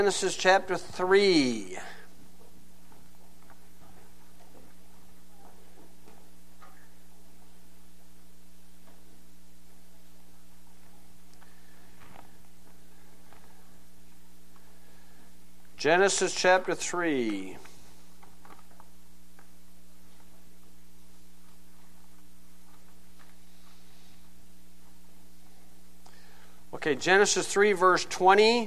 Genesis chapter 3. Genesis chapter 3. Okay, Genesis 3 verse 20.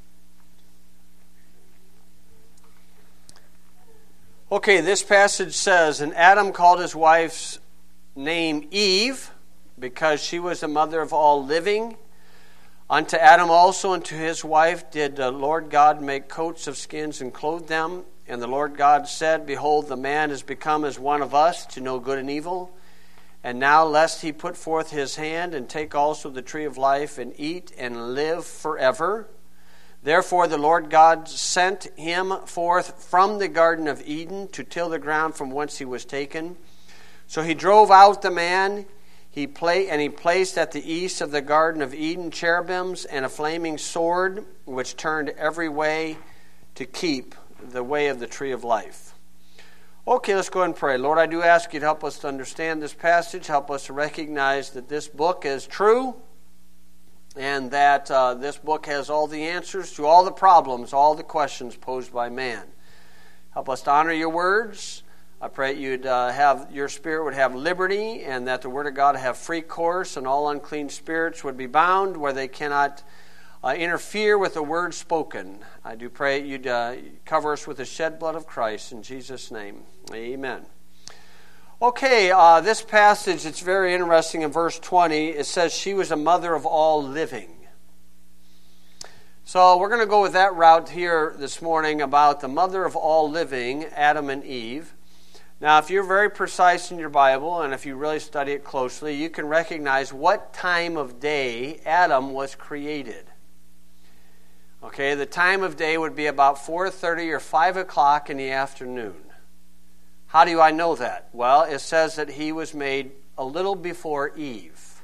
Okay, this passage says, "And Adam called his wife's name Eve, because she was the mother of all living. Unto Adam also and to his wife did the Lord God make coats of skins and clothe them. And the Lord God said, Behold, the man is become as one of us, to know good and evil. And now lest he put forth his hand and take also the tree of life and eat and live forever. Therefore the Lord God sent him forth from the Garden of Eden to till the ground from whence he was taken. So he drove out the man, he placed at the east of the Garden of Eden cherubims and a flaming sword, which turned every way to keep the way of the tree of life." Okay, let's go ahead and pray. Lord, I do ask you to help us to understand this passage, help us to recognize that this book is true, and that this book has all the answers to all the problems, all the questions posed by man. Help us to honor your words. I pray that you'd have your spirit would have liberty, and that the word of God have free course, and all unclean spirits would be bound where they cannot interfere with the word spoken. I do pray that you'd cover us with the shed blood of Christ in Jesus' name. Amen. Okay, this passage, it's very interesting. In verse 20, it says she was a mother of all living. So we're going to go with that route here this morning about the mother of all living, Adam and Eve. Now, if you're very precise in your Bible, and if you really study it closely, you can recognize what time of day Adam was created. Okay, the time of day would be about 4:30 or 5 o'clock in the afternoon. How do I know that? Well, it says that he was made a little before Eve.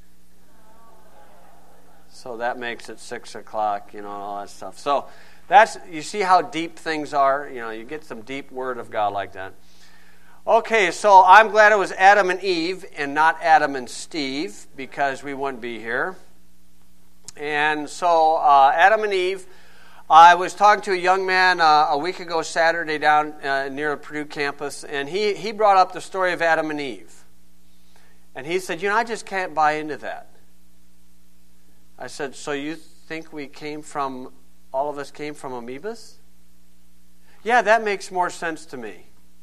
So that makes it 6 o'clock, and all that stuff. So you see how deep things are. You get some deep word of God like that. Okay, so I'm glad it was Adam and Eve and not Adam and Steve, because we wouldn't be here. And so Adam and Eve, I was talking to a young man a week ago Saturday down near the Purdue campus, and he brought up the story of Adam and Eve. And he said, I just can't buy into that. I said, so you think all of us came from amoebas? Yeah, that makes more sense to me.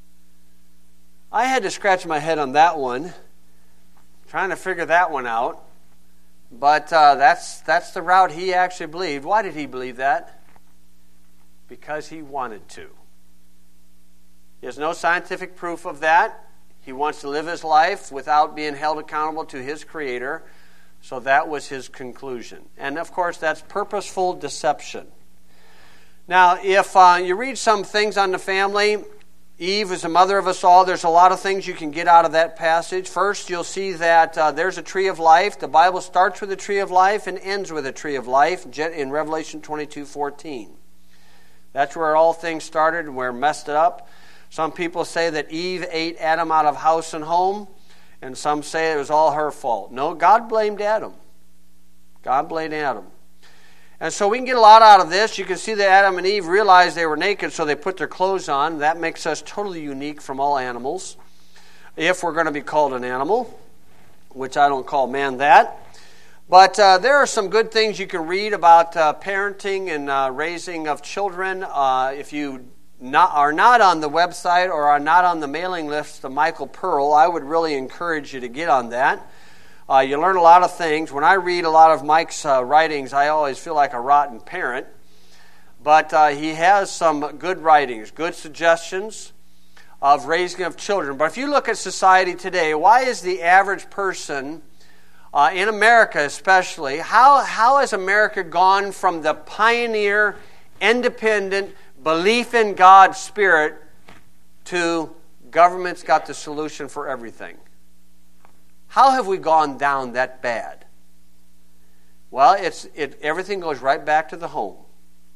I had to scratch my head on that one, trying to figure that one out. But that's the route he actually believed. Why did he believe that? Because he wanted to. He has no scientific proof of that. He wants to live his life without being held accountable to his Creator. So that was his conclusion. And of course, that's purposeful deception. Now, if you read some things on the family, Eve is the mother of us all. There's a lot of things you can get out of that passage. First, you'll see that there's a tree of life. The Bible starts with a tree of life and ends with a tree of life in Revelation 22:14. That's where all things started and where messed it up. Some people say that Eve ate Adam out of house and home, and some say it was all her fault. No, God blamed Adam. God blamed Adam. And so we can get a lot out of this. You can see that Adam and Eve realized they were naked, so they put their clothes on. That makes us totally unique from all animals, if we're going to be called an animal, which I don't call man that. But there are some good things you can read about parenting and raising of children. If you are not on the website or are not on the mailing list of Michael Pearl, I would really encourage you to get on that. You learn a lot of things. When I read a lot of Mike's writings, I always feel like a rotten parent. But he has some good writings, good suggestions of raising of children. But if you look at society today, why is the average person, in America especially, how has America gone from the pioneer, independent, belief in God's Spirit to government's got the solution for everything? How have we gone down that bad? Well, everything goes right back to the home.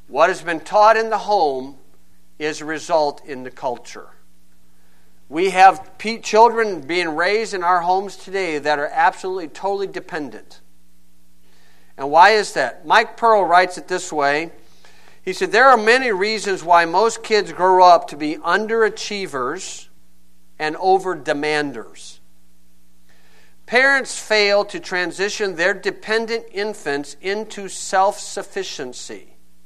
What has been taught in the home is a result in the culture. We have children being raised in our homes today that are absolutely, totally dependent. And why is that? Mike Pearl writes it this way. He said, there are many reasons why most kids grow up to be underachievers and over-demanders. Parents fail to transition their dependent infants into self-sufficiency.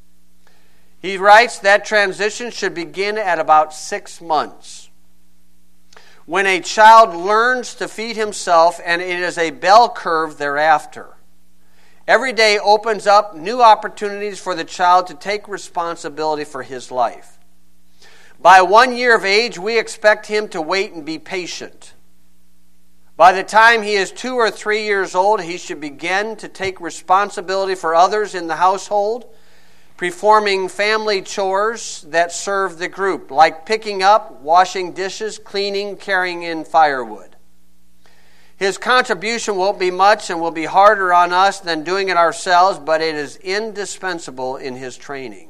He writes that transition should begin at about 6 months. When a child learns to feed himself, and it is a bell curve thereafter. Every day opens up new opportunities for the child to take responsibility for his life. By 1 year of age, we expect him to wait and be patient. By the time he is 2 or 3 years old, he should begin to take responsibility for others in the household, performing family chores that serve the group, like picking up, washing dishes, cleaning, carrying in firewood. His contribution won't be much and will be harder on us than doing it ourselves, but it is indispensable in his training.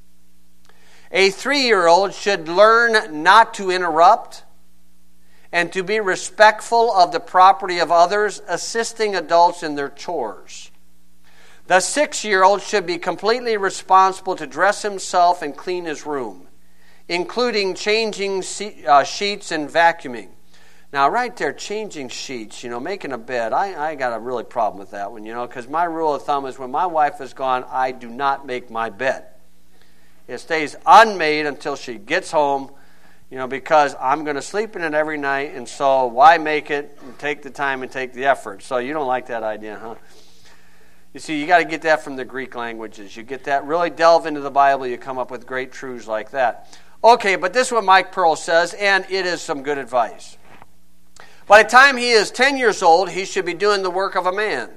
A 3-year-old should learn not to interrupt and to be respectful of the property of others, assisting adults in their chores. The 6-year-old should be completely responsible to dress himself and clean his room, including changing sheets and vacuuming. Now, right there, changing sheets, making a bed, I got a really problem with that one, because my rule of thumb is when my wife is gone, I do not make my bed. It stays unmade until she gets home, because I'm going to sleep in it every night, and so why make it and take the time and take the effort? So you don't like that idea, huh? You see, you got to get that from the Greek languages. You get that, really delve into the Bible, you come up with great truths like that. Okay, but this is what Mike Pearl says, and it is some good advice. By the time he is 10 years old, he should be doing the work of a man.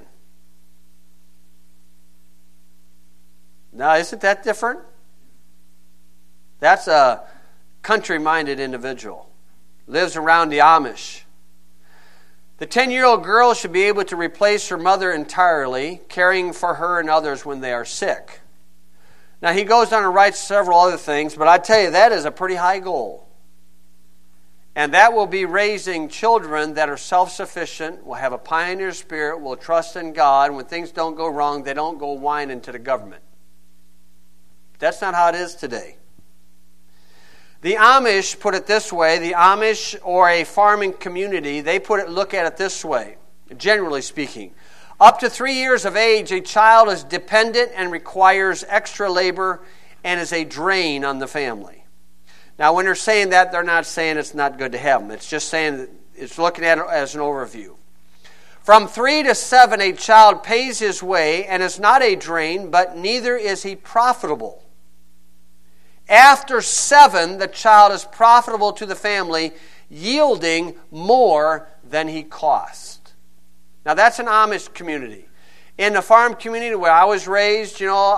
Now, isn't that different? That's a country-minded individual. Lives around the Amish. The 10-year-old girl should be able to replace her mother entirely, caring for her and others when they are sick. Now, he goes on and writes several other things, but I tell you, that is a pretty high goal. And that will be raising children that are self-sufficient, will have a pioneer spirit, will trust in God. When things don't go wrong, they don't go whining to the government. That's not how it is today. The Amish put it this way. The Amish, or a farming community, they look at it this way, generally speaking. Up to 3 years of age, a child is dependent and requires extra labor and is a drain on the family. Now, when they're saying that, they're not saying it's not good to have them. It's just saying it's looking at it as an overview. From 3 to 7, a child pays his way and is not a drain, but neither is he profitable. After 7, the child is profitable to the family, yielding more than he cost. Now, that's an Amish community. In the farm community where I was raised,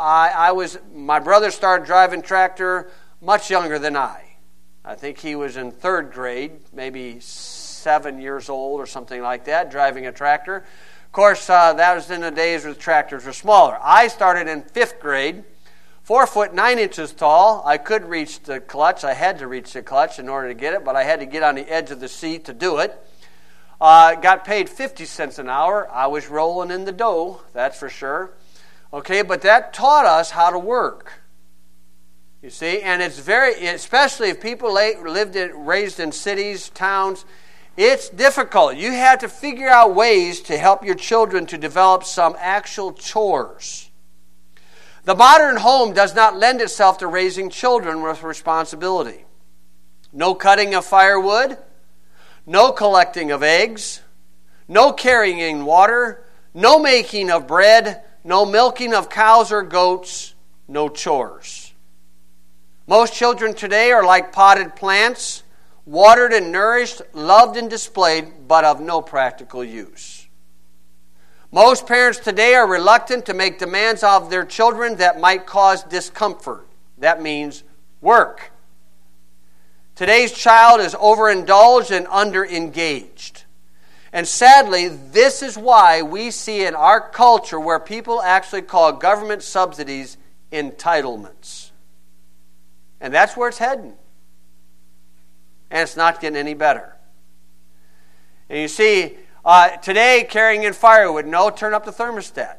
my brother started driving tractor much younger than I. I think he was in 3rd grade, maybe 7 years old or something like that, driving a tractor. Of course, that was in the days where the tractors were smaller. I started in 5th grade, 4 foot 9 inches tall. I could reach the clutch. I had to reach the clutch in order to get it, but I had to get on the edge of the seat to do it. Got paid 50 cents an hour. I was rolling in the dough, that's for sure. Okay, but that taught us how to work. You see, and it's especially if people raised in cities, towns, it's difficult. You have to figure out ways to help your children to develop some actual chores. The modern home does not lend itself to raising children with responsibility. No cutting of firewood, no collecting of eggs, no carrying water, no making of bread, no milking of cows or goats, no chores. Most children today are like potted plants, watered and nourished, loved and displayed, but of no practical use. Most parents today are reluctant to make demands of their children that might cause discomfort. That means work. Today's child is overindulged and underengaged. And sadly, this is why we see in our culture where people actually call government subsidies entitlements. And that's where it's heading. And it's not getting any better. And you see, today carrying in firewood, no, turn up the thermostat.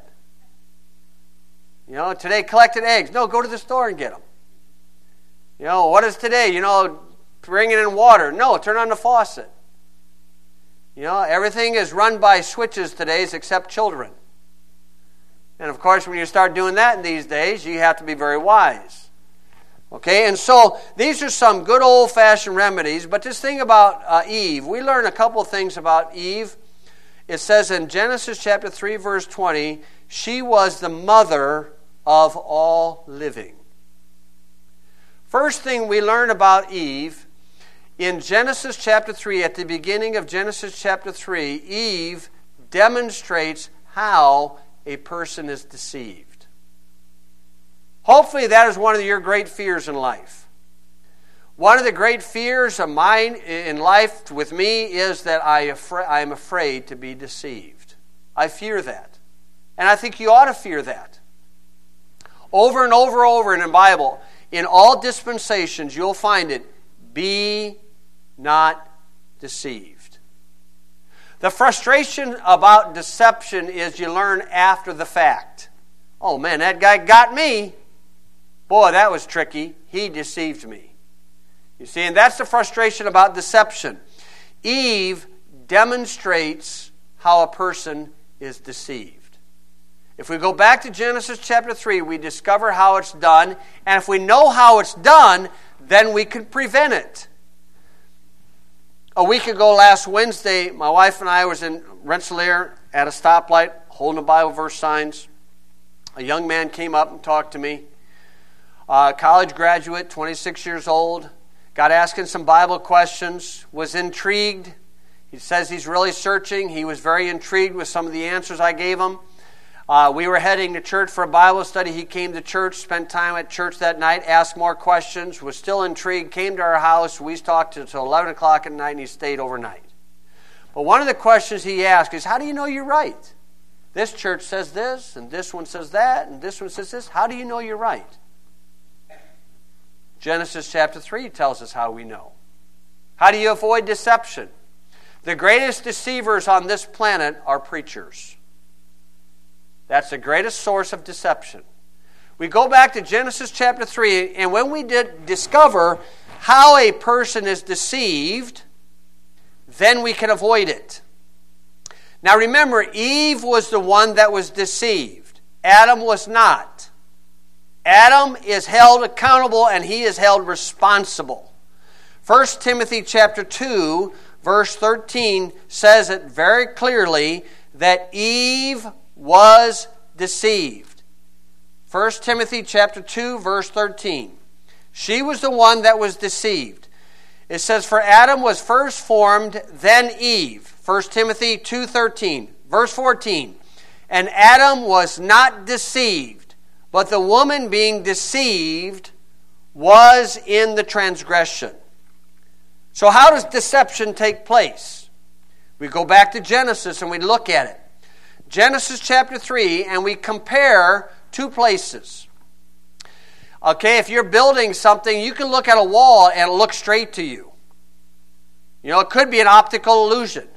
Today collected eggs, no, go to the store and get them. What is today? Bringing in water, no, turn on the faucet. Everything is run by switches today except children. And of course, when you start doing that in these days, you have to be very wise. Okay, and so these are some good old-fashioned remedies. But this thing about Eve, we learn a couple of things about Eve. It says in Genesis chapter 3, verse 20, she was the mother of all living. First thing we learn about Eve, in Genesis chapter 3, at the beginning of Genesis chapter 3, Eve demonstrates how a person is deceived. Hopefully that is one of your great fears in life. One of the great fears of mine in life with me is that I am afraid to be deceived. I fear that. And I think you ought to fear that. Over and over in the Bible, in all dispensations, you'll find it, be not deceived. The frustration about deception is you learn after the fact. Oh man, that guy got me. Boy, that was tricky. He deceived me. You see, and that's the frustration about deception. Eve demonstrates how a person is deceived. If we go back to Genesis chapter 3, we discover how it's done. And if we know how it's done, then we can prevent it. A week ago, last Wednesday, my wife and I was in Rensselaer at a stoplight, holding the Bible verse signs. A young man came up and talked to me. College graduate, 26 years old, got asking some Bible questions, was intrigued. He says he's really searching. He was very intrigued with some of the answers I gave him. We were heading to church for a Bible study. He came to church, spent time at church that night, asked more questions, was still intrigued, came to our house. We talked until 11 o'clock at night, and he stayed overnight. But one of the questions he asked is, how do you know you're right? This church says this, and this one says that, and this one says this. How do you know you're right? Genesis chapter 3 tells us how we know. How do you avoid deception? The greatest deceivers on this planet are preachers. That's the greatest source of deception. We go back to Genesis chapter 3, and when we discover how a person is deceived, then we can avoid it. Now remember, Eve was the one that was deceived. Adam was not. Adam is held accountable and he is held responsible. 1 Timothy chapter 2, verse 13 says it very clearly that Eve was deceived. 1 Timothy chapter 2, verse 13. She was the one that was deceived. It says, for Adam was first formed, then Eve. 1 Timothy 2:13. Verse 14. And Adam was not deceived, but the woman being deceived was in the transgression. So how does deception take place? We go back to Genesis and we look at it. Genesis chapter 3, and we compare two places. Okay, if you're building something, you can look at a wall and it looks straight to you. It could be an optical illusion.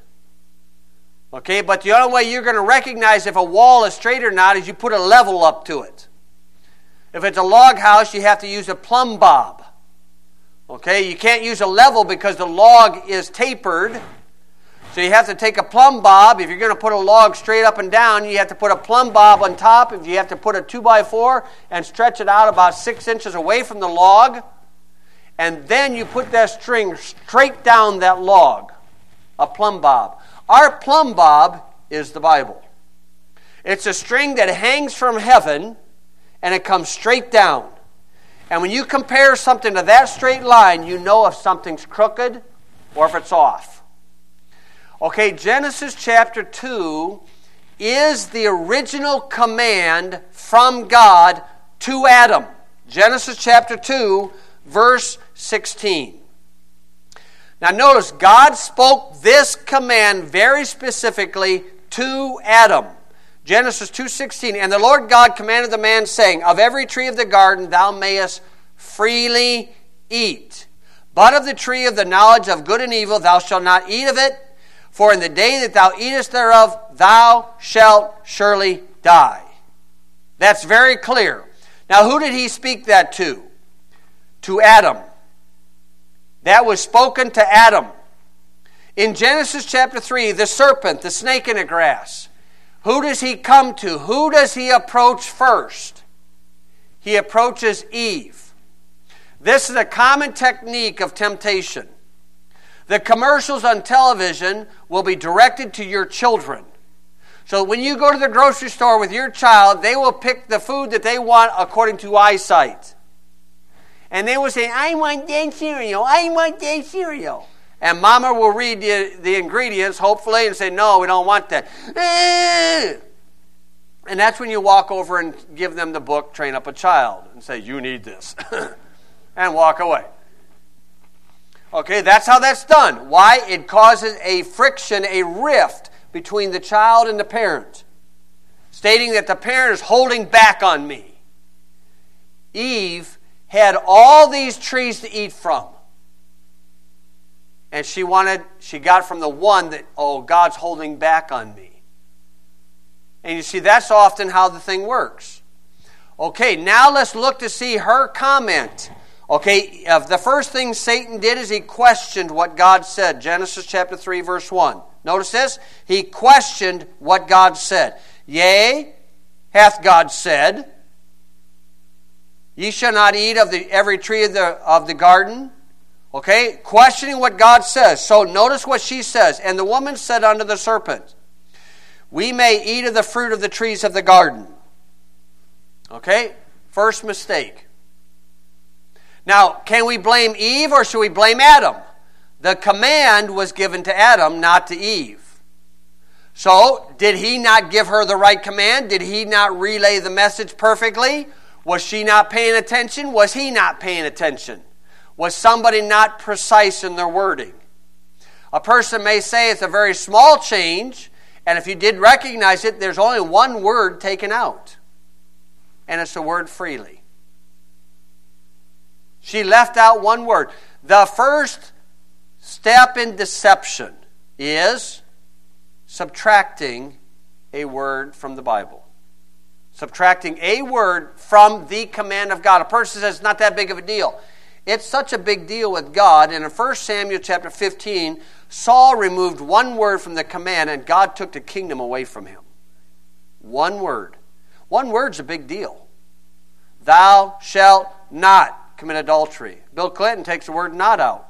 Okay, but the only way you're going to recognize if a wall is straight or not is you put a level up to it. If it's a log house, you have to use a plumb bob. Okay, you can't use a level because the log is tapered. So you have to take a plumb bob. If you're going to put a log straight up and down, you have to put a plumb bob on top. If you have to put a 2x4 and stretch it out about 6 inches away from the log. And then you put that string straight down that log. A plumb bob. Our plumb bob is the Bible. It's a string that hangs from heaven and it comes straight down. And when you compare something to that straight line, you know if something's crooked or if it's off. Okay, Genesis chapter 2 is the original command from God to Adam. Genesis chapter 2, verse 16. Now notice, God spoke this command very specifically to Adam. Genesis 2:16, and the Lord God commanded the man, saying, of every tree of the garden thou mayest freely eat, but of the tree of the knowledge of good and evil thou shalt not eat of it, for in the day that thou eatest thereof thou shalt surely die. That's very clear. Now who did he speak that to? To Adam. That was spoken to Adam. In Genesis chapter 3, the serpent, the snake in the grass, who does he come to? Who does he approach first? He approaches Eve. This is a common technique of temptation. The commercials on television will be directed to your children. So when you go to the grocery store with your child, they will pick the food that they want according to eyesight. And they will say, I want that cereal, I want that cereal. And mama will read the ingredients, hopefully, and say, no, we don't want that. And that's when you walk over and give them the book, Train Up a Child, and say, you need this. And walk away. Okay, that's how that's done. Why? It causes a friction, a rift between the child and the parent, stating that the parent is holding back on me. Eve had all these trees to eat from. And she got from the one that, God's holding back on me. And you see, that's often how the thing works. Okay, now let's look to see her comment. Okay, the first thing Satan did is he questioned what God said. Genesis chapter 3, verse 1. Notice this. He questioned what God said. Yea, hath God said, ye shall not eat of every tree of the garden. Okay, questioning what God says. So notice what she says. And the woman said unto the serpent, we may eat of the fruit of the trees of the garden. Okay, first mistake. Now, can we blame Eve or should we blame Adam? The command was given to Adam, not to Eve. So, did he not give her the right command? Did he not relay the message perfectly? Was she not paying attention? Was he not paying attention? Was somebody not precise in their wording? A person may say it's a very small change, and if you did recognize it, there's only one word taken out. And it's the word freely. She left out one word. The first step in deception is subtracting a word from the Bible. Subtracting a word from the command of God. A person says it's not that big of a deal. It's such a big deal with God. And in 1 Samuel chapter 15, Saul removed one word from the command and God took the kingdom away from him. One word. One word's a big deal. Thou shalt not commit adultery. Bill Clinton takes the word not out.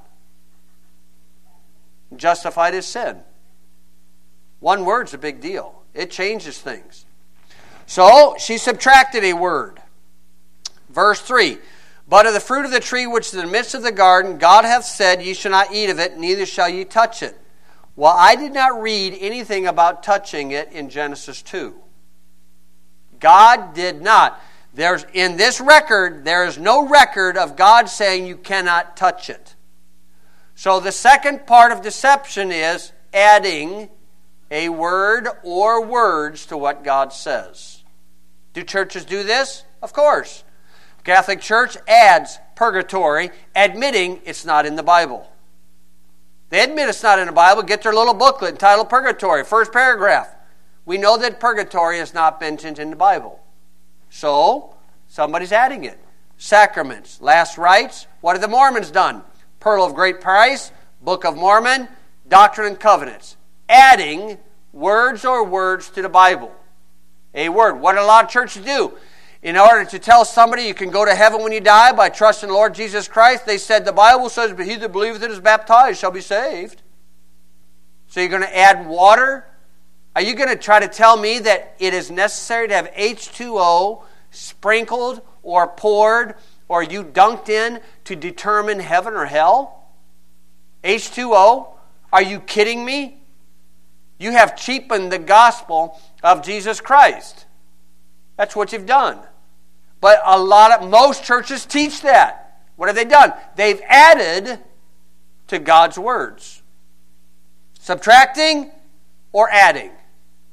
Justified his sin. One word's a big deal. It changes things. So, she subtracted a word. Verse 3. But of the fruit of the tree which is in the midst of the garden, God hath said, ye shall not eat of it, neither shall ye touch it. Well, I did not read anything about touching it in Genesis 2. God did not. In this record, there is no record of God saying you cannot touch it. So the second part of deception is adding a word or words to what God says. Do churches do this? Of course. Catholic Church adds purgatory, admitting it's not in the Bible. They admit it's not in the Bible, get their little booklet entitled Purgatory, first paragraph. We know that purgatory has not been mentioned in the Bible. So, somebody's adding it. Sacraments, last rites. What have the Mormons done? Pearl of Great Price, Book of Mormon, Doctrine and Covenants. Adding words or words to the Bible. A word. What do a lot of churches do? In order to tell somebody you can go to heaven when you die by trusting the Lord Jesus Christ, they said the Bible says, but he that believeth and is baptized shall be saved. So you're going to add water? Are you going to try to tell me that it is necessary to have H2O sprinkled or poured or you dunked in to determine heaven or hell? H2O? Are you kidding me? You have cheapened the gospel of Jesus Christ. That's what you've done. But most churches teach that. What have they done? They've added to God's words. Subtracting or adding.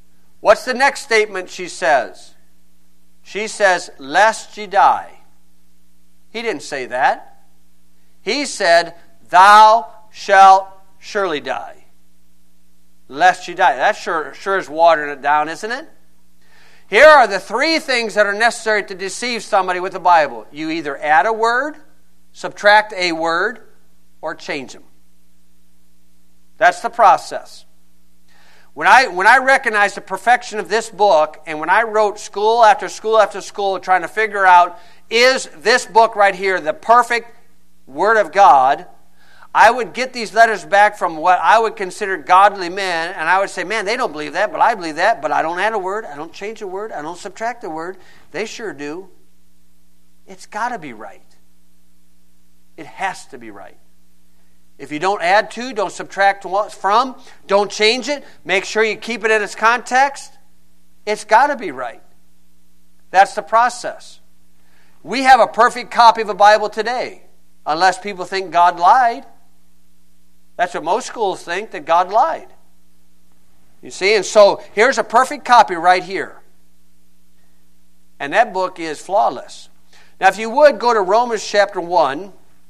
What's the next statement she says? She says, lest ye die. He didn't say that. He said, thou shalt surely die. Lest ye die. That sure is watering it down, isn't it? Here are the three things that are necessary to deceive somebody with the Bible. You either add a word, subtract a word, or change them. That's the process. When I recognized the perfection of this book, and when I wrote school after school after school trying to figure out, is this book right here the perfect Word of God, I would get these letters back from what I would consider godly men, and I would say, man, they don't believe that, but I believe that, but I don't add a word, I don't change a word, I don't subtract a word. They sure do. It's got to be right. It has to be right. If you don't add to, don't subtract from, don't change it, make sure you keep it in its context, it's got to be right. That's the process. We have a perfect copy of a Bible today, unless people think God lied. That's what most schools think, that God lied. You see, and so here's a perfect copy right here. And that book is flawless. Now, if you would, go to Romans chapter 1.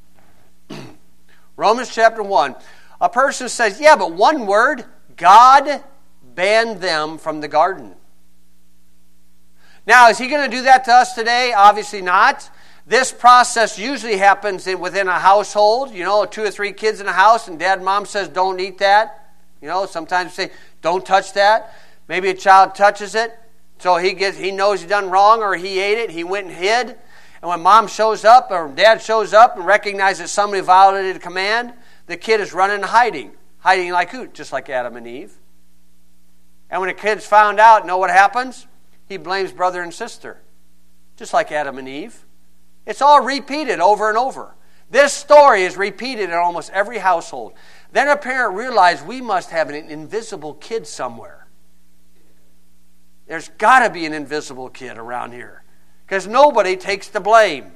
Romans chapter 1. A person says, yeah, but one word, God banned them from the garden. Now, is he going to do that to us today? Obviously not. This process usually happens within a household. 2 or 3 kids in a house, and dad and mom says, don't eat that. Sometimes we say, don't touch that. Maybe a child touches it, so he knows he done wrong, or he ate it, he went and hid. And when mom shows up or dad shows up and recognizes somebody violated a command, the kid is running and hiding. Hiding like who? Just like Adam and Eve. And when the kid's found out, know what happens? He blames brother and sister. Just like Adam and Eve. It's all repeated over and over. This story is repeated in almost every household. Then a parent realized we must have an invisible kid somewhere. There's got to be an invisible kid around here. Because nobody takes the blame.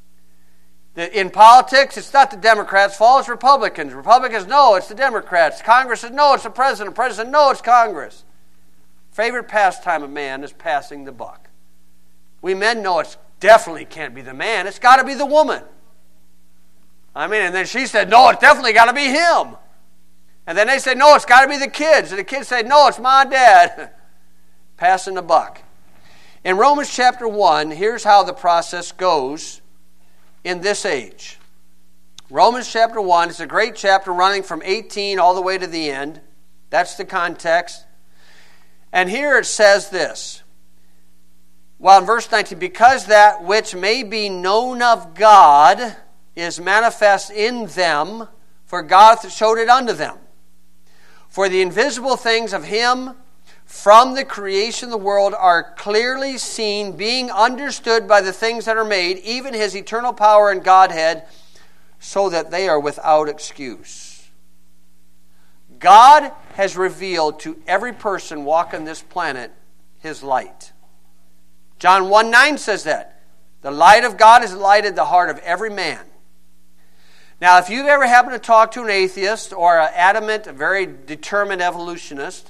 In politics, it's not the Democrats' fault, it's Republicans. Republicans, no, it's the Democrats. Congress says, no, it's the President. President, no, it's Congress. Favorite pastime of man is passing the buck. We men know it definitely can't be the man. It's got to be the woman. And then she said, no, it's definitely got to be him. And then they say, no, it's got to be the kids. And the kids say, no, it's mom and dad. Passing the buck. In Romans chapter 1, here's how the process goes in this age. Romans chapter 1 is a great chapter running from 18 all the way to the end. That's the context. And here it says this. Well, in verse 19, because that which may be known of God is manifest in them, for God showed it unto them. For the invisible things of him from the creation of the world are clearly seen, being understood by the things that are made, even his eternal power and Godhead, so that they are without excuse. God has revealed to every person walking this planet his light. John 1:9 says that. The light of God has lighted the heart of every man. Now, if you've ever happened to talk to an atheist or an adamant, a very determined evolutionist,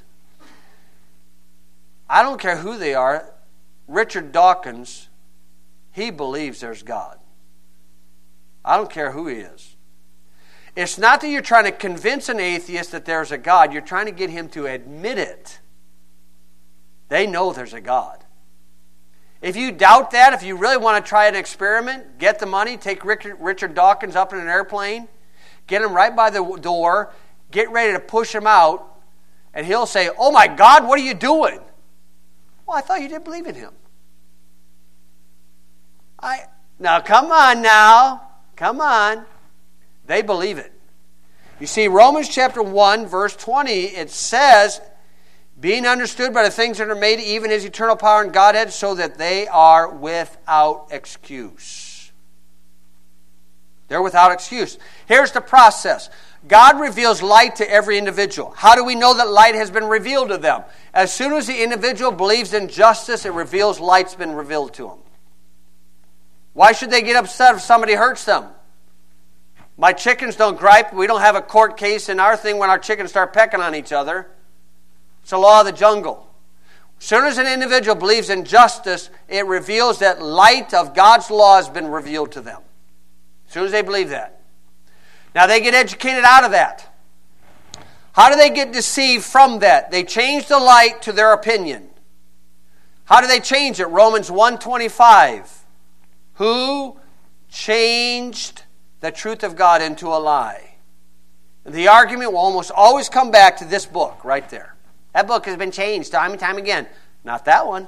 I don't care who they are, Richard Dawkins, he believes there's God. I don't care who he is. It's not that you're trying to convince an atheist that there's a God. You're trying to get him to admit it. They know there's a God. If you doubt that, if you really want to try an experiment, get the money, take Richard Dawkins up in an airplane, get him right by the door, get ready to push him out, and he'll say, oh my God, what are you doing? Well, I thought you didn't believe in him. Now, come on now. Come on. They believe it. You see, Romans chapter 1, verse 20, it says, being understood by the things that are made, even his eternal power and Godhead, so that they are without excuse. They're without excuse. Here's the process. God reveals light to every individual. How do we know that light has been revealed to them? As soon as the individual believes in justice, it reveals light's been revealed to them. Why should they get upset if somebody hurts them? My chickens don't gripe. We don't have a court case in our thing when our chickens start pecking on each other. It's the law of the jungle. As soon as an individual believes in justice, it reveals that light of God's law has been revealed to them. As soon as they believe that. Now they get educated out of that. How do they get deceived from that? They change the light to their opinion. How do they change it? Romans 1:25. Who changed the truth of God into a lie? The argument will almost always come back to this book right there. That book has been changed time and time again. Not that one.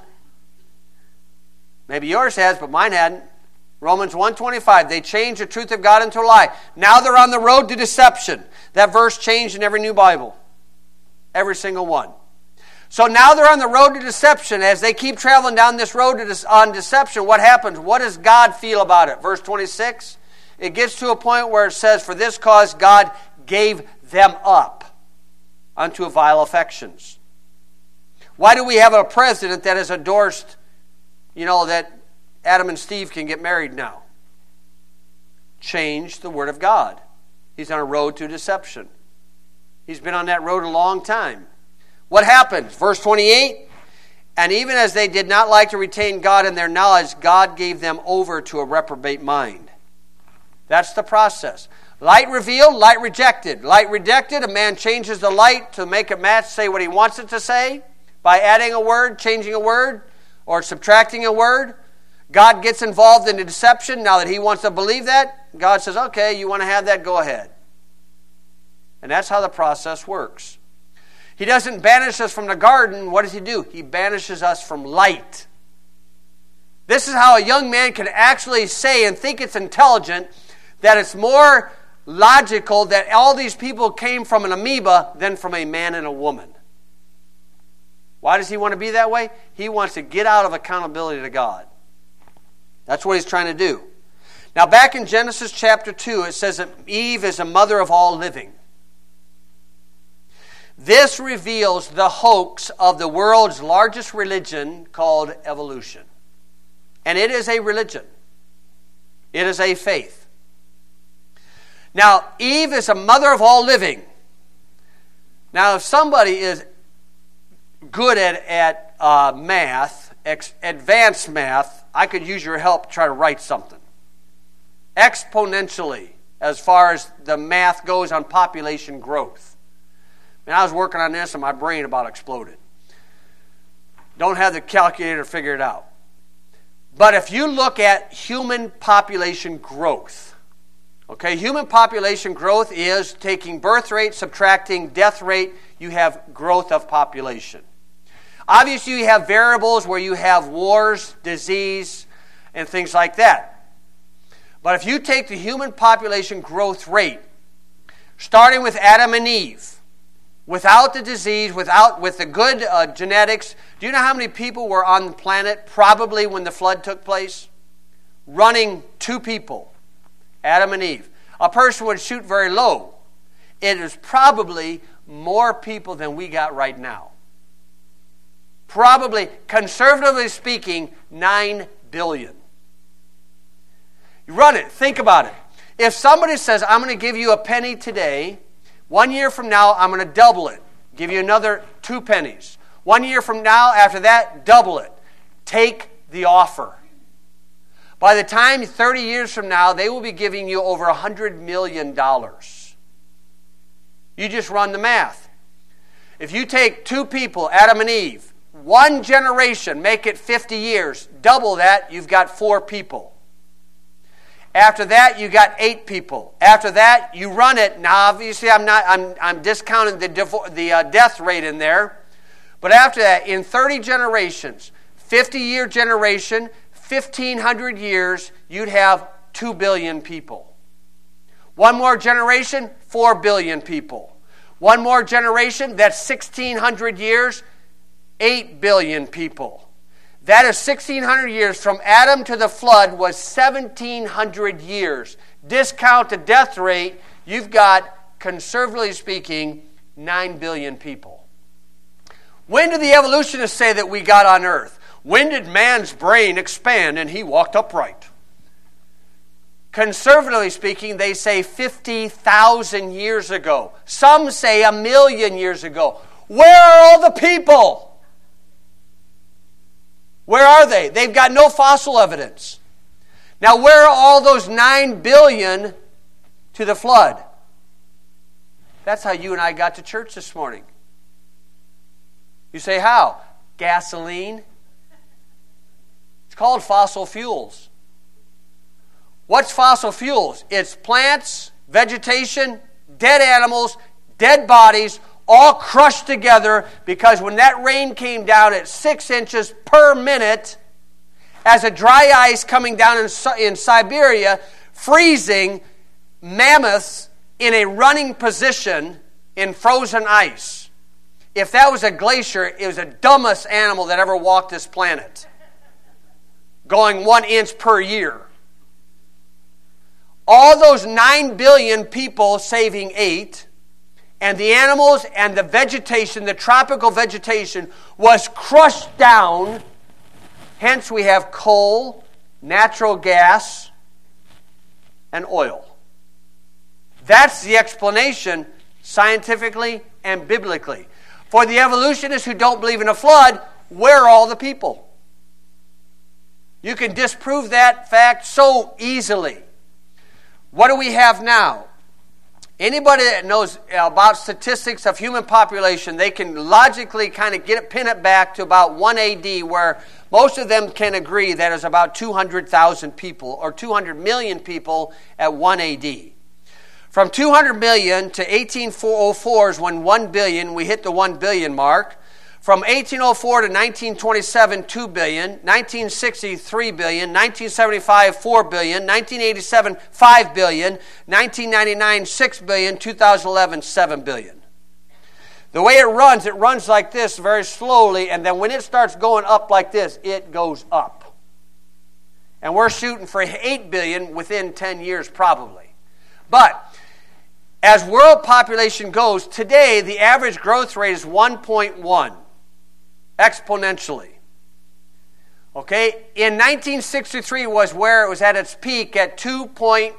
Maybe yours has, but mine hadn't. Romans 1:25, they changed the truth of God into a lie. Now they're on the road to deception. That verse changed in every new Bible. Every single one. So now they're on the road to deception. As they keep traveling down this road on deception, what happens? What does God feel about it? Verse 26, it gets to a point where it says, for this cause God gave them up unto vile affections. Why do we have a president that has endorsed, that Adam and Steve can get married now? Change the Word of God. He's on a road to deception. He's been on that road a long time. What happens? Verse 28, and even as they did not like to retain God in their knowledge, God gave them over to a reprobate mind. That's the process. Light revealed, light rejected. Light rejected, a man changes the light to make it match, say what he wants it to say, by adding a word, changing a word, or subtracting a word. God gets involved in the deception. Now that he wants to believe that, God says, okay, you want to have that, go ahead. And that's how the process works. He doesn't banish us from the garden. What does he do? He banishes us from light. This is how a young man can actually say and think it's intelligent, that it's more logical that all these people came from an amoeba than from a man and a woman. Why does he want to be that way? He wants to get out of accountability to God. That's what he's trying to do. Now back in Genesis chapter 2, it says that Eve is the mother of all living. This reveals the hoax of the world's largest religion called evolution. And it is a religion. It is a faith. Now, Eve is a mother of all living. Now, if somebody is good at math, advanced math, I could use your help to try to write something. Exponentially, as far as the math goes on population growth. And I was working on this and my brain about exploded. Don't have the calculator to figure it out. But if you look at human population growth, okay, human population growth is taking birth rate, subtracting death rate, you have growth of population. Obviously, you have variables where you have wars, disease, and things like that. But if you take the human population growth rate, starting with Adam and Eve, without the disease, with the good genetics, do you know how many people were on the planet probably when the flood took place? Running 2 people, Adam and Eve. A person would shoot very low. It is probably more people than we got right now. Probably, conservatively speaking, 9 billion. You run it. Think about it. If somebody says, I'm going to give you a penny today, 1 year from now, I'm going to double it. Give you another 2 pennies. 1 year from now, after that, double it. Take the offer. By the time 30 years from now, they will be giving you over $100 million. You just run the math. If you take 2 people, Adam and Eve, 1 generation, make it 50 years, double that, you've got 4 people. After that, you got 8 people. After that, you run it. Now, obviously, I'm discounting the death rate in there. But after that, in 30 generations, 50-year generation, 1,500 years, you'd have 2 billion people. 1 more generation, 4 billion people. 1 more generation, that's 1,600 years, 8 billion people. That is 1,600 years. From Adam to the flood was 1,700 years. Discount the death rate, you've got, conservatively speaking, 9 billion people. When did the evolutionists say that we got on earth? When did man's brain expand and he walked upright? Conservatively speaking, they say 50,000 years ago. Some say 1,000,000 years ago. Where are all the people? Where are they? They've got no fossil evidence. Now, where are all those 9 billion to the flood? That's how you and I got to church this morning. You say, how? Gasoline. It's called fossil fuels. What's fossil fuels? It's plants, vegetation, dead animals, dead bodies, all crushed together, because when that rain came down at 6 inches per minute, as a dry ice coming down in Siberia, freezing mammoths in a running position in frozen ice. If that was a glacier, it was the dumbest animal that ever walked this planet, going 1 inch per year. All those 9 billion people saving 8, and the animals and the vegetation, the tropical vegetation, was crushed down. Hence we have coal, natural gas, and oil. That's the explanation scientifically and biblically. For the evolutionists who don't believe in a flood, where are all the people? You can disprove that fact so easily. What do we have now? Anybody that knows about statistics of human population, they can logically kind of pin it back to about 1 AD, where most of them can agree that it's about 200,000 people, or 200 million people at 1 AD. From 200 million to 1804 is when 1 billion, we hit the 1 billion mark. From 1804 to 1927, 2 billion, 1960, 3 billion, 1975, 4 billion, 1987, 5 billion, 1999, 6 billion, 2011, 7 billion. The way it runs like this very slowly, and then when it starts going up like this, it goes up. And we're shooting for 8 billion within 10 years probably. But as world population goes, today the average growth rate is 1.1. Exponentially. Okay? In 1963 was where it was at its peak at 2.19%.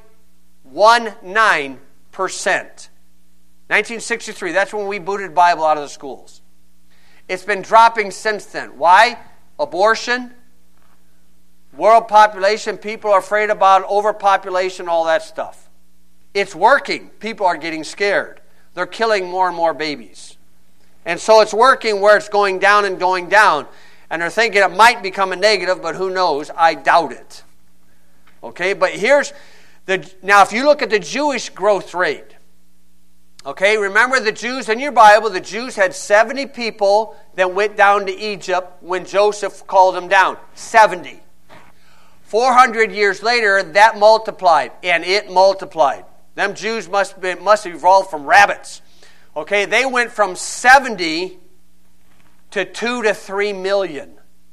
1963, that's when we booted Bible out of the schools. It's been dropping since then. Why? Abortion, world population, people are afraid about overpopulation, all that stuff. It's working. People are getting scared. They're killing more and more babies. And so it's working where it's going down and going down. And they're thinking it might become a negative, but who knows? I doubt it. Okay, but now if you look at the Jewish growth rate, okay, remember the Jews in your Bible, the Jews had 70 people that went down to Egypt when Joseph called them down. 70. 400 years later, that multiplied, and it multiplied. Them Jews must have evolved from rabbits. Okay, they went from 70 to 2 to 3 million.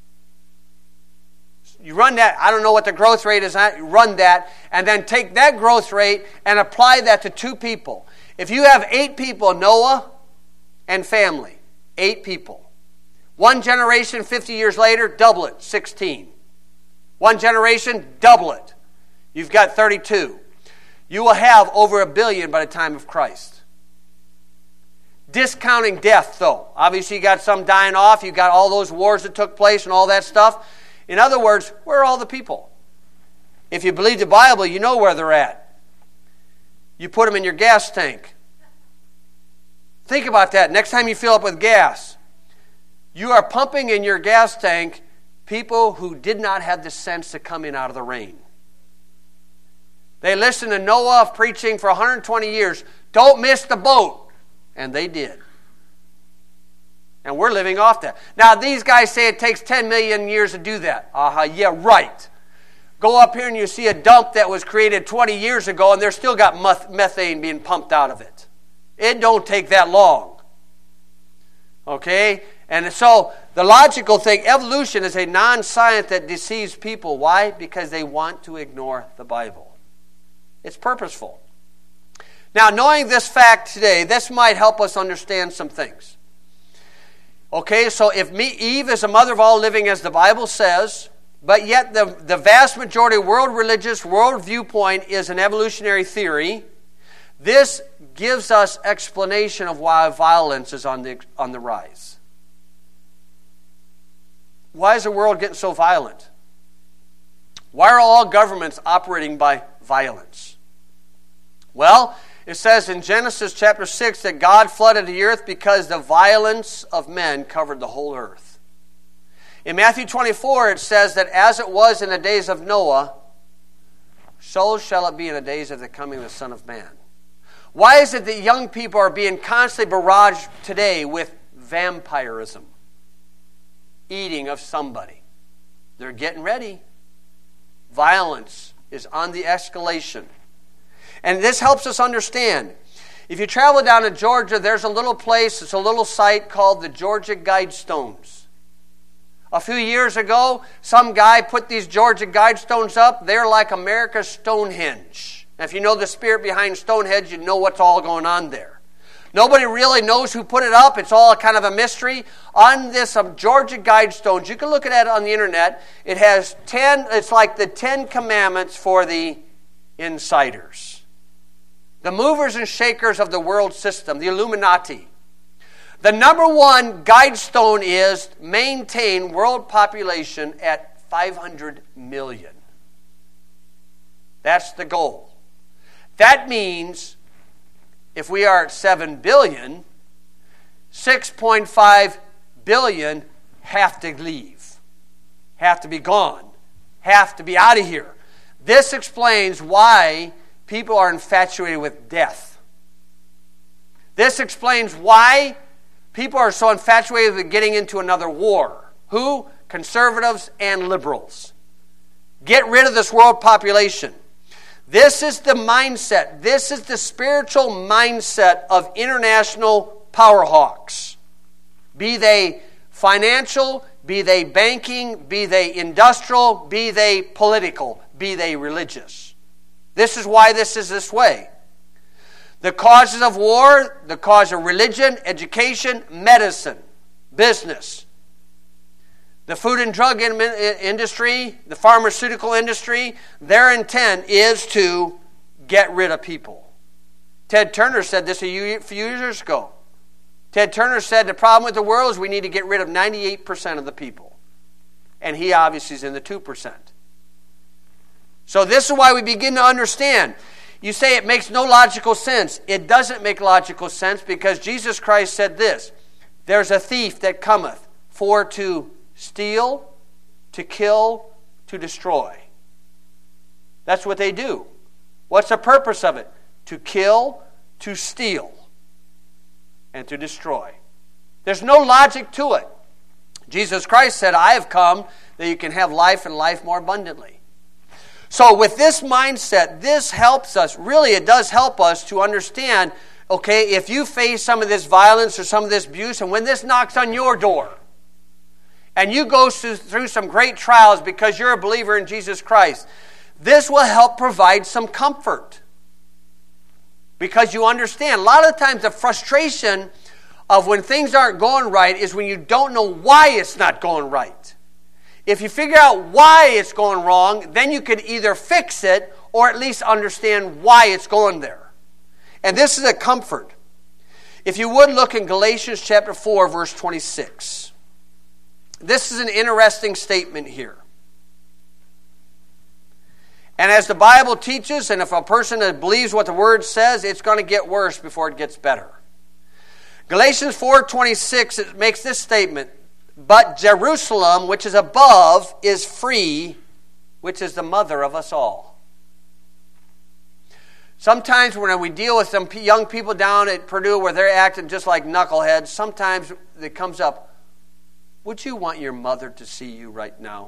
You run that, I don't know what the growth rate is, you run that, and then take that growth rate and apply that to 2 people. If you have 8 people, Noah and family, 8 people. 1 generation, 50 years later, double it, 16. 1 generation, double it. You've got 32. You will have over 1 billion by the time of Christ. Discounting death, though. Obviously, you got some dying off. You got all those wars that took place and all that stuff. In other words, where are all the people? If you believe the Bible, you know where they're at. You put them in your gas tank. Think about that. Next time you fill up with gas, you are pumping in your gas tank people who did not have the sense to come in out of the rain. They listened to Noah preaching for 120 years. Don't miss the boat. And they did. And we're living off that. Now, these guys say it takes 10 million years to do that. Yeah, right. Go up here and you see a dump that was created 20 years ago, and there's still got methane being pumped out of it. It don't take that long. Okay? And so, the logical thing, evolution is a non-science that deceives people. Why? Because they want to ignore the Bible. It's purposeful. Now, knowing this fact today, this might help us understand some things. Okay, so if Eve is the mother of all living, as the Bible says, but yet the vast majority of world religious, world viewpoint is an evolutionary theory, this gives us explanation of why violence is on the rise. Why is the world getting so violent? Why are all governments operating by violence? Well, it says in Genesis chapter 6 that God flooded the earth because the violence of men covered the whole earth. In Matthew 24, it says that as it was in the days of Noah, so shall it be in the days of the coming of the Son of Man. Why is it that young people are being constantly barraged today with vampirism? Eating of somebody. They're getting ready. Violence is on the escalation. And this helps us understand. If you travel down to Georgia, there's a little place, it's a little site called the Georgia Guidestones. A few years ago, some guy put these Georgia Guidestones up. They're like America's Stonehenge. Now, if you know the spirit behind Stonehenge, you know what's all going on there. Nobody really knows who put it up. It's all kind of a mystery. On this Georgia Guidestones, you can look at it on the internet. It has 10, it's like the 10 commandments for the insiders. The movers and shakers of the world system, the Illuminati. The number one guidestone is maintain world population at 500 million. That's the goal. That means if we are at 7 billion, 6.5 billion have to leave, have to be gone, have to be out of here. This explains why people are infatuated with death. This explains why people are so infatuated with getting into another war. Who? Conservatives and liberals. Get rid of this world population. This is the mindset. This is the spiritual mindset of international power hawks. Be they financial, be they banking, be they industrial, be they political, be they religious. This is why this is this way. The causes of war, the cause of religion, education, medicine, business. The food and drug industry, the pharmaceutical industry, their intent is to get rid of people. Ted Turner said this a few years ago. Ted Turner said the problem with the world is we need to get rid of 98% of the people. And he obviously is in the 2%. So this is why we begin to understand. You say it makes no logical sense. It doesn't make logical sense because Jesus Christ said this. There's a thief that cometh for to steal, to kill, to destroy. That's what they do. What's the purpose of it? To kill, to steal, and to destroy. There's no logic to it. Jesus Christ said, I have come that you can have life and life more abundantly. So with this mindset, this helps us. Really, it does help us to understand, okay, if you face some of this violence or some of this abuse, and when this knocks on your door, and you go through some great trials because you're a believer in Jesus Christ, this will help provide some comfort. Because you understand, a lot of times the frustration of when things aren't going right is when you don't know why it's not going right. If you figure out why it's going wrong, then you could either fix it or at least understand why it's going there. And this is a comfort. If you would look in Galatians chapter 4, verse 26. This is an interesting statement here. And as the Bible teaches, and if a person believes what the Word says, it's going to get worse before it gets better. Galatians 4:26, it makes this statement, but Jerusalem, which is above, is free, which is the mother of us all. Sometimes when we deal with some young people down at Purdue where they're acting just like knuckleheads, sometimes it comes up, would you want your mother to see you right now?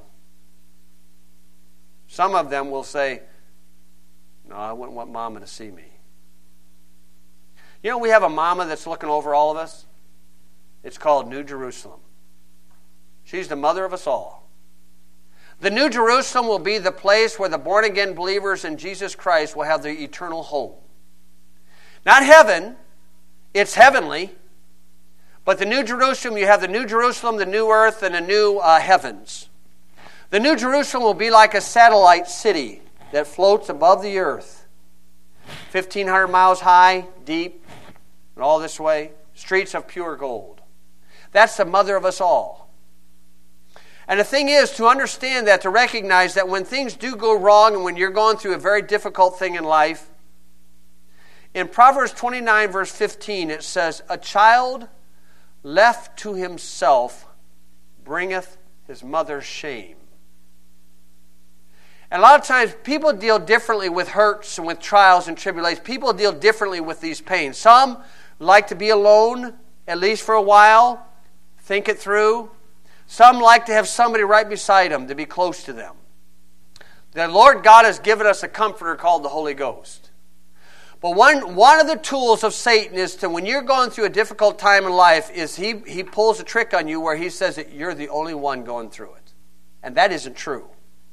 Some of them will say, no, I wouldn't want Mama to see me. You know, we have a Mama that's looking over all of us. It's called New Jerusalem. She's the mother of us all. The New Jerusalem will be the place where the born-again believers in Jesus Christ will have their eternal home. Not heaven. It's heavenly. But the New Jerusalem, you have the New Jerusalem, the new earth, and the new heavens. The New Jerusalem will be like a satellite city that floats above the earth. 1,500 miles high, deep, and all this way. Streets of pure gold. That's the mother of us all. And the thing is to understand that, to recognize that when things do go wrong and when you're going through a very difficult thing in life, in Proverbs 29 verse 15 it says, a child left to himself bringeth his mother's shame. And a lot of times people deal differently with hurts and with trials and tribulations. People deal differently with these pains. Some like to be alone, at least for a while, think it through. Some like to have somebody right beside them to be close to them. The Lord God has given us a comforter called the Holy Ghost. But one of the tools of Satan is to, when you're going through a difficult time in life, is he pulls a trick on you where he says that you're the only one going through it. And that isn't true.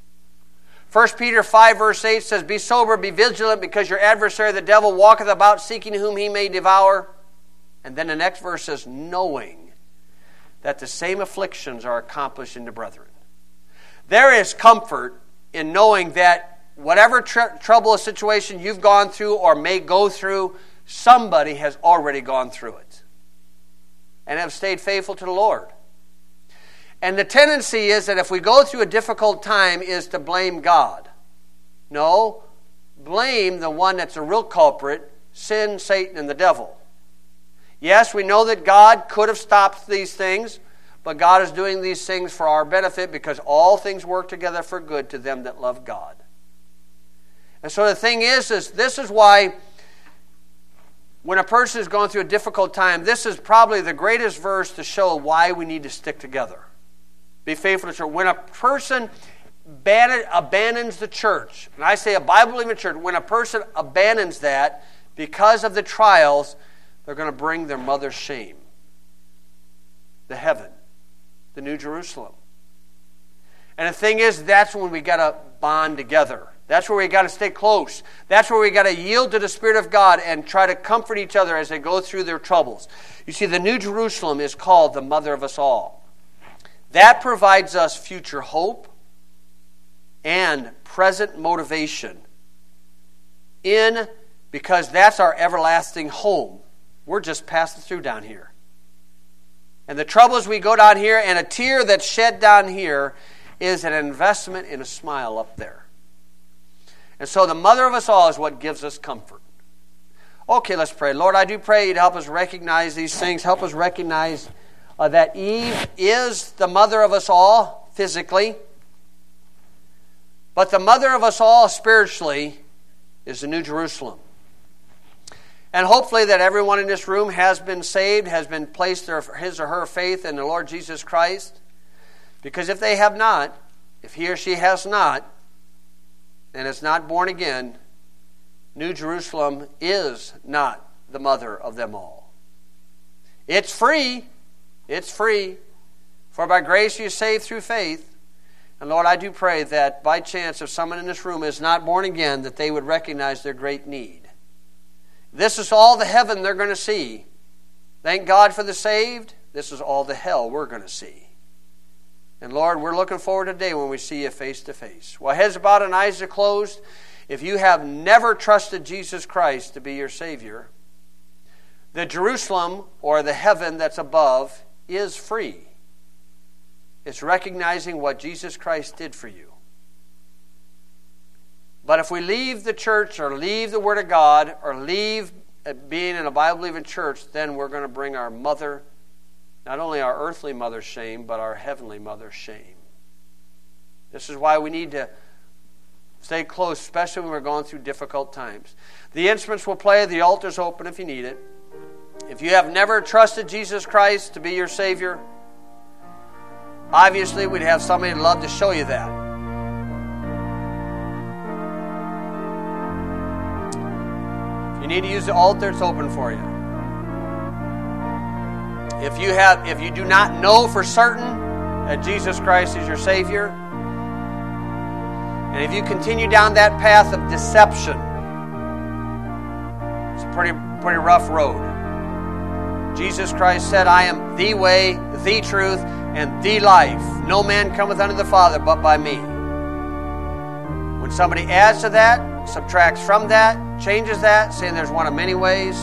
1 Peter 5 verse 8 says, be sober, be vigilant, because your adversary the devil walketh about seeking whom he may devour. And then the next verse says, knowing that the same afflictions are accomplished in the brethren. There is comfort in knowing that whatever trouble situation you've gone through or may go through, somebody has already gone through it and have stayed faithful to the Lord. And the tendency is that if we go through a difficult time is to blame God. No, blame the one that's a real culprit, sin, Satan, and the devil. Yes, we know that God could have stopped these things, but God is doing these things for our benefit because all things work together for good to them that love God. And so the thing is this is why when a person is going through a difficult time, this is probably the greatest verse to show why we need to stick together. Be faithful to church. When a person abandons the church, and I say a Bible-believing church, when a person abandons that because of the trials, they're going to bring their mother's shame. The heaven, the New Jerusalem. And the thing is, that's when we got to bond together. That's where we got to stay close. That's where we got to yield to the Spirit of God and try to comfort each other as they go through their troubles. You see, the New Jerusalem is called the mother of us all. That provides us future hope and present motivation because that's our everlasting home. We're just passing through down here. And the troubles we go down here, and a tear that's shed down here is an investment in a smile up there. And so the mother of us all is what gives us comfort. Okay, let's pray. Lord, I do pray you'd help us recognize these things. Help us recognize that Eve is the mother of us all physically, but the mother of us all spiritually is the New Jerusalem. And hopefully that everyone in this room has been saved, has been placed his or her faith in the Lord Jesus Christ. Because if they have not, if he or she has not, and is not born again, New Jerusalem is not the mother of them all. It's free. It's free. For by grace you are saved through faith. And Lord, I do pray that by chance if someone in this room is not born again, that they would recognize their great need. This is all the heaven they're going to see. Thank God for the saved. This is all the hell we're going to see. And Lord, we're looking forward to the day when we see you face to face. While heads are bowed and eyes are closed, if you have never trusted Jesus Christ to be your Savior, the Jerusalem, or the heaven that's above, is free. It's recognizing what Jesus Christ did for you. But if we leave the church or leave the Word of God or leave being in a Bible-believing church, then we're going to bring our mother, not only our earthly mother's shame, but our heavenly mother's shame. This is why we need to stay close, especially when we're going through difficult times. The instruments will play. The altar's open if you need it. If you have never trusted Jesus Christ to be your Savior, obviously we'd have somebody who'd love to show you that. If you need to use the altar, it's open for you. If you do not know for certain that Jesus Christ is your Savior, and if you continue down that path of deception, it's a pretty rough road. Jesus Christ said, I am the way, the truth, and the life. No man cometh unto the Father but by me. When somebody adds to that, subtracts from that, changes that, saying there's one of many ways,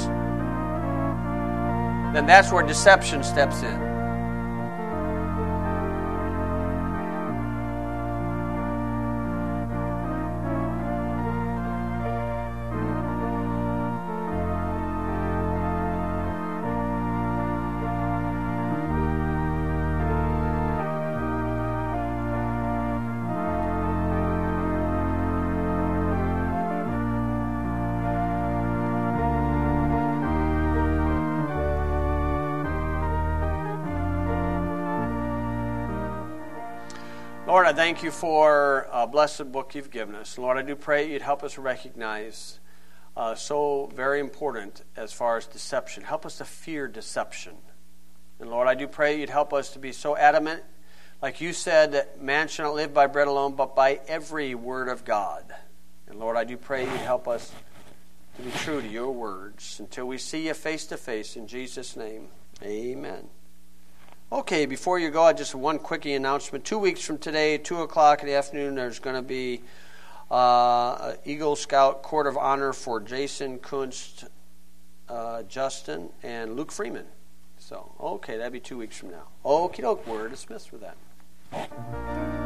then that's where deception steps in. Lord, I thank you for a blessed book you've given us. Lord, I do pray you'd help us recognize so very important as far as deception. Help us to fear deception. And Lord, I do pray you'd help us to be so adamant, like you said, that man shall not live by bread alone, but by every word of God. And Lord, I do pray you'd help us to be true to your words until we see you face to face. In Jesus' name, amen. Okay, before you go, just one quickie announcement. 2 weeks from today, 2 o'clock in the afternoon, there's going to be Eagle Scout Court of Honor for Jason Kunst, Justin, and Luke Freeman. So, okay, that'd be 2 weeks from now. Okie doke, we're dismissed with that.